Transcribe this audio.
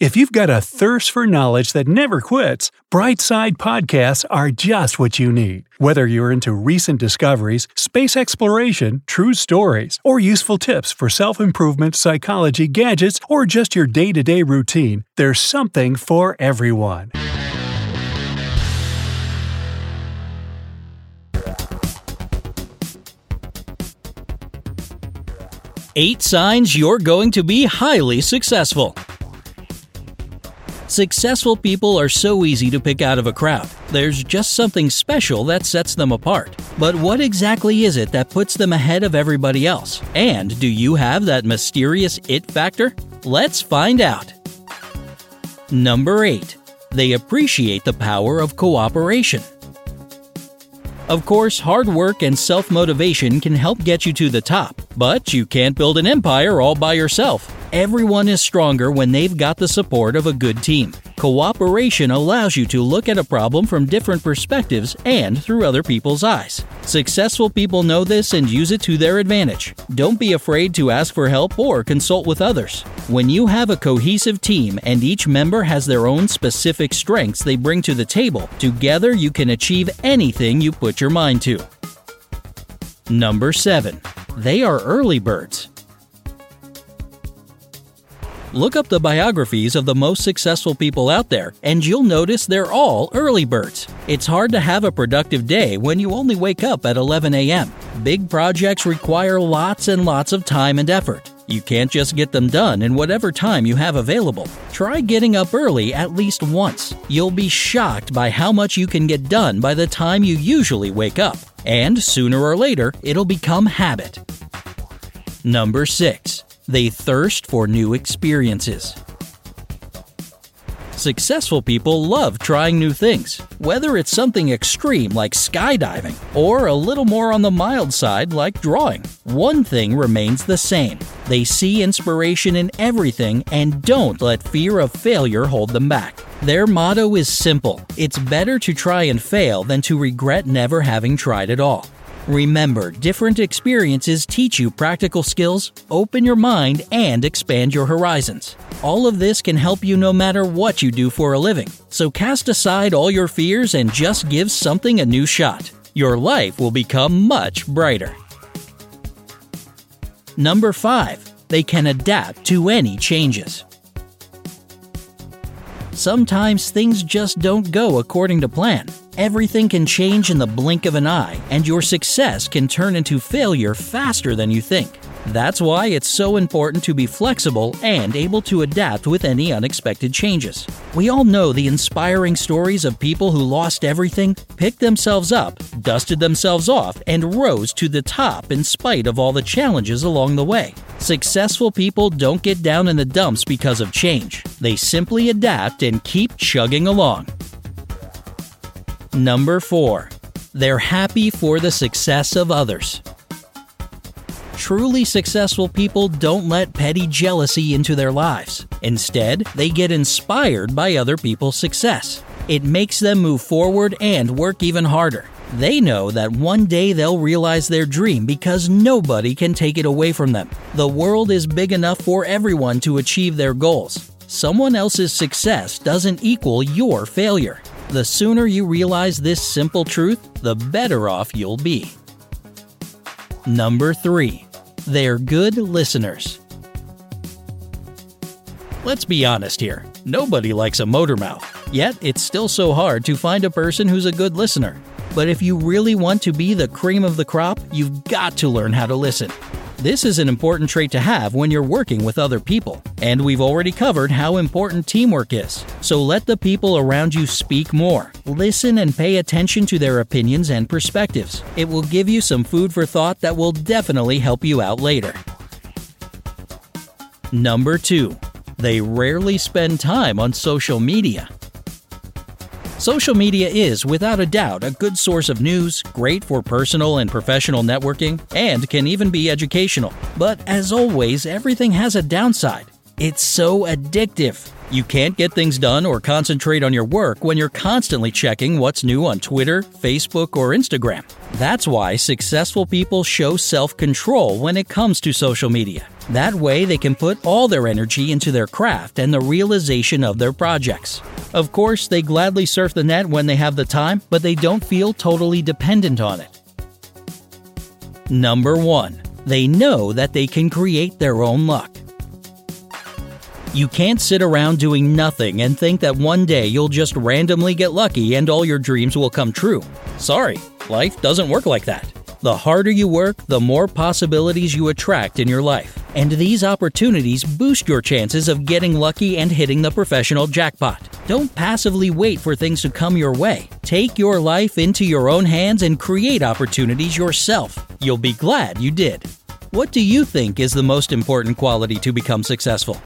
If you've got a thirst for knowledge that never quits, Brightside Podcasts are just what you need. Whether you're into recent discoveries, space exploration, true stories, or useful tips for self-improvement, psychology, gadgets, or just your day-to-day routine, there's something for everyone. Eight signs you're going to be highly successful. Successful people are so easy to pick out of a crowd. There's just something special that sets them apart. But what exactly is it that puts them ahead of everybody else? And do you have that mysterious it factor? Let's find out. Number 8. They appreciate the power of cooperation. Of course, hard work and self-motivation can help get you to the top, but you can't build an empire all by yourself. Everyone is stronger when they've got the support of a good team. Cooperation allows you to look at a problem from different perspectives and through other people's eyes. Successful people know this and use it to their advantage. Don't be afraid to ask for help or consult with others. When you have a cohesive team and each member has their own specific strengths they bring to the table, together you can achieve anything you put your mind to. Number 7. They are early birds. Look up the biographies of the most successful people out there, and you'll notice they're all early birds. It's hard to have a productive day when you only wake up at 11 a.m. Big projects require lots and lots of time and effort. You can't just get them done in whatever time you have available. Try getting up early at least once. You'll be shocked by how much you can get done by the time you usually wake up. And sooner or later, it'll become habit. Number 6. They thirst for new experiences. Successful people love trying new things, whether it's something extreme like skydiving or a little more on the mild side like drawing. One thing remains the same. They see inspiration in everything and don't let fear of failure hold them back. Their motto is simple: it's better to try and fail than to regret never having tried at all. Remember, different experiences teach you practical skills, open your mind, and expand your horizons. All of this can help you no matter what you do for a living. So cast aside all your fears and just give something a new shot. Your life will become much brighter. Number 5. They can adapt to any changes. Sometimes things just don't go according to plan. Everything can change in the blink of an eye, and your success can turn into failure faster than you think. That's why it's so important to be flexible and able to adapt with any unexpected changes. We all know the inspiring stories of people who lost everything, picked themselves up, dusted themselves off, and rose to the top in spite of all the challenges along the way. Successful people don't get down in the dumps because of change. They simply adapt and keep chugging along. Number 4. They're happy for the success of others. Truly successful people don't let petty jealousy into their lives. Instead, they get inspired by other people's success. It makes them move forward and work even harder. They know that one day they'll realize their dream because nobody can take it away from them. The world is big enough for everyone to achieve their goals. Someone else's success doesn't equal your failure. The sooner you realize this simple truth, the better off you'll be. Number 3. They're good listeners. Let's be honest here. Nobody likes a motor mouth. Yet, it's still so hard to find a person who's a good listener. But if you really want to be the cream of the crop, you've got to learn how to listen. This is an important trait to have when you're working with other people, and we've already covered how important teamwork is. So let the people around you speak more. Listen and pay attention to their opinions and perspectives. It will give you some food for thought that will definitely help you out later. Number 2. They rarely spend time on social media. Social media is, without a doubt, a good source of news, great for personal and professional networking, and can even be educational. But as always, everything has a downside. It's so addictive. You can't get things done or concentrate on your work when you're constantly checking what's new on Twitter, Facebook, or Instagram. That's why successful people show self-control when it comes to social media. That way, they can put all their energy into their craft and the realization of their projects. Of course, they gladly surf the net when they have the time, but they don't feel totally dependent on it. Number 1. They know that they can create their own luck. You can't sit around doing nothing and think that one day you'll just randomly get lucky and all your dreams will come true. Sorry, life doesn't work like that. The harder you work, the more possibilities you attract in your life. And these opportunities boost your chances of getting lucky and hitting the professional jackpot. Don't passively wait for things to come your way. Take your life into your own hands and create opportunities yourself. You'll be glad you did. What do you think is the most important quality to become successful?